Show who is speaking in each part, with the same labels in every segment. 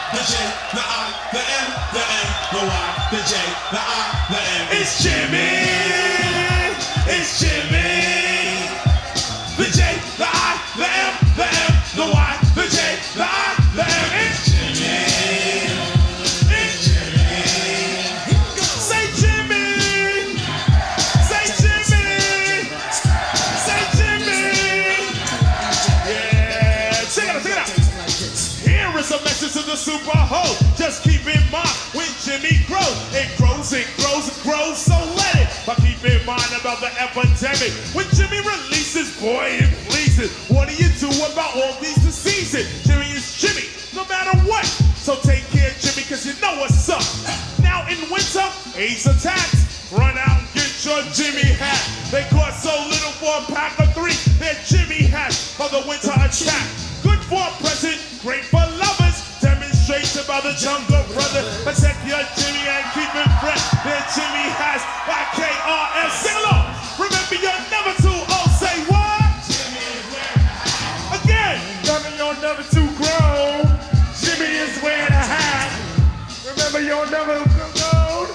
Speaker 1: the J, the I, the M, the Y, the J, the I, the M. It's Jimmy. It's Jimmy. The J, the I, the M, the Y, the J, the I, the M. It's Jimmy. It's Jimmy. Say Jimmy. Say Jimmy. Say Jimmy. Yeah. Check it out. Here is a message to the super host. Just keep in mind when Jimmy grows, it grows, it grows, it grows. So let it. But keep in mind about the epidemic. When Jimmy releases, boy, it pleases. What do you do about all these diseases? Jimmy is Jimmy, no matter what. So take care, Jimmy, cause you know what's up. Now in winter, AIDS attacks. Run out and get your Jimmy hat. They cost so little for a pack of 3. They're Jimmy hats for the winter attack. Good for a present, great for lovers. Demonstrates about the jungle brother. Protect your Jimmy and keep it fresh. They're Jimmy hats by KRS. Sing along. Remember you're never too old. Say what? Jimmy is wearing a hat. Again. Remember you're never too grown. Jimmy is wearing a hat. Remember you're never too grown.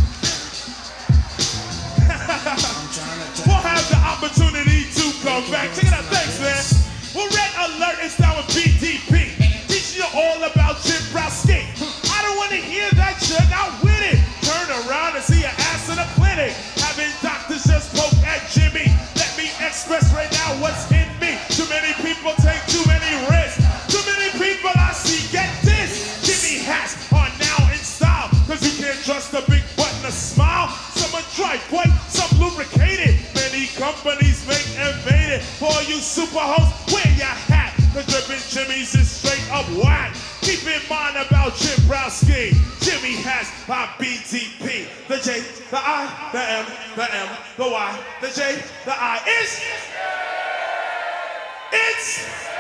Speaker 1: We'll have the opportunity to come back. Check it out. Thanks, man. Well, Red Alert is down with BDP. Teaching you all about Jim Browski. I don't want to hear that shit. Not with it. Turn around and see your ass in a clinic. Having doctors just poke at Jimmy. Let me express right now what's in me. Too many people take too many risks. Too many people I see get this. Jimmy hats are now in style. Cause you can't trust a big butt and a smile. Some are dry, white, some lubricated. Many companies make and made it. For you super hosts, wear your hat. The drippin' Jimmy's is straight up whack. Keep in mind about Jim Browski. Jimmy has by BDP. The J, the I, the M, the Y, the J, the I. It's